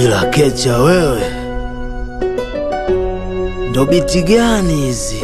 Ila Kecha wewe, ndo biti gani hizi?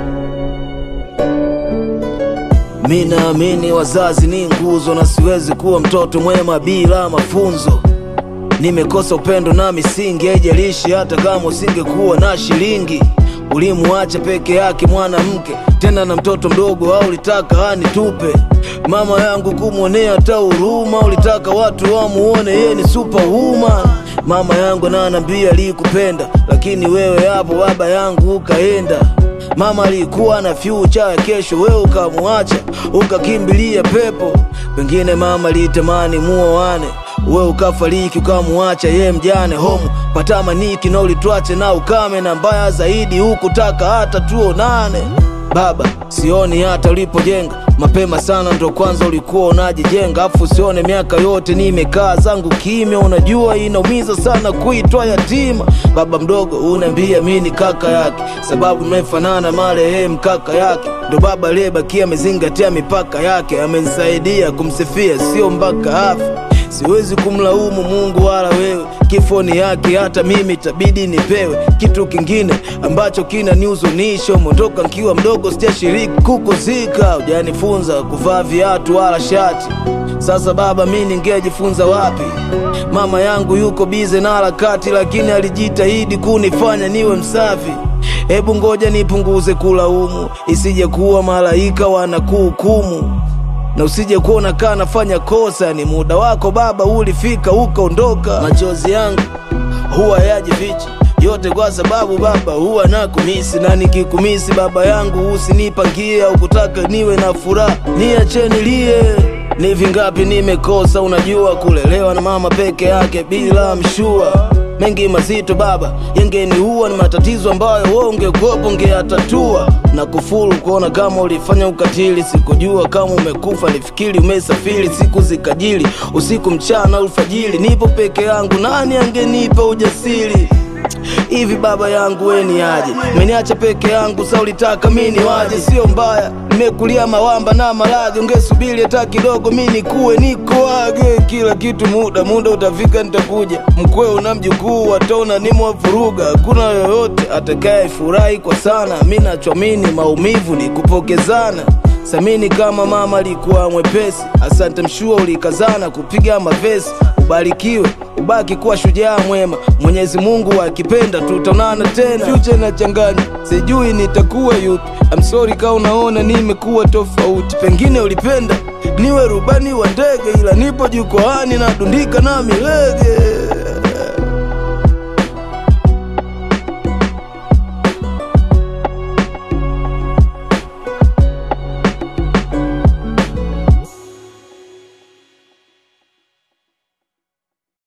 Mimi naamini wazazi ni nguzo, na siwezi kuwa mtoto mwema bila mafunzo. Nimekosa upendo na misingi, haijalishi hata kama usingekuwa na shilingi. Ulimuacha peke yake mwanamke, tena na mtoto mdogo, au ulitaka anitupe? Mama yangu kumuonea hata huruma, ulitaka watu wamuone yeye ni superwoman. Mama yangu ananiambia alikupenda, lakini wewe hapo baba yangu ukaenda. Mama alikuwa na future ya kesho, wewe ukamuacha ukakimbilia pepo. Pengine mama alitamani muoane, wewe ukafariki ukamuacha yeye mjane. Homo patamaniki na ulituache na ukame, na mbaya zaidi hukutaka hata tuonane. Baba, sioni hata ulipojenga, mapema sana ndo kwanza ulikuwa unajijenga. Afu sione miaka yote nimekaa zangu kimya, unajua inaumiza sana kuitwa yatima. Baba mdogo unaniambia mimi ni kaka yake, sababu mmefanana marehemu kaka yake. Ndo baba aliyebakia amezingatia mipaka yake, amenisaidia kumsifia sio mpaka afa. Siwezi kumlaumu Mungu wala wewe, kifoni yake hata mimi itabidi nipewe. Kitu kingine ambacho kinanihuzunisha, umondoka nikiwa mdogo, sijashiriki kukuzika. Hujanifunza kuvaa viatu wala shati, sasa baba mimi ningejifunza wapi? Mama yangu yuko bize na harakati, lakini alijitahidi kunifanya niwe msafi. Hebu ngoja nipunguze kulaumu, isije kuwa malaika wanakuhukumu. Na usije kuona kana nafanya kosa, ni muda wako baba ulifika ukaondoka. Machozi yangu huwa yajifichi yote kwa sababu baba huwa nakumisi, na nikikumisi baba yangu usinipangie, au kutaka niwe na furaha niache nilie. Ni vingapi nimekosa, unajua, kulelewa na mama peke yake bila mshua. Mengi mazito baba yangeniua, ni matatizo ambayo wewe ungekuwepo ungeyatatua. Na kufuru kuona kama ulifanya ukatili, sikujua kama umekufa, nifikiri umesafiri. Siku zikajili, usiku mchana alfajiri, nipo peke yangu, nani angenipa ujasiri? Hivi baba yangu we ni aje? Umeniacha peke yangu, sa ulitaka mimi waje? Sio mbaya, nimekulia mawamba na maradhi, ungesubiri hata kidogo mimi nikuwe nikoage. Kila kitu muda utafika nitakuja. Mkweo na mjukuu watona nimwavuruga, hakuna yoyote atakaye furahi kwa sana. Mimi nachoamini maumivu ni kupokezana. Samini kama mama alikuwa mwepesi, asante mshua ulikazana kupiga mavesi. Ubarikiwe, ubaki kuwa shujaa mwema, Mwenyezi Mungu akipenda tutaonana tena. Future na changanya, sijui nitakuwa yupi. I'm sorry kama unaona nimekuwa tofauti. Pengine ulipenda niwe rubani wa ndege, ila nipo jukwaani nadundika na milege.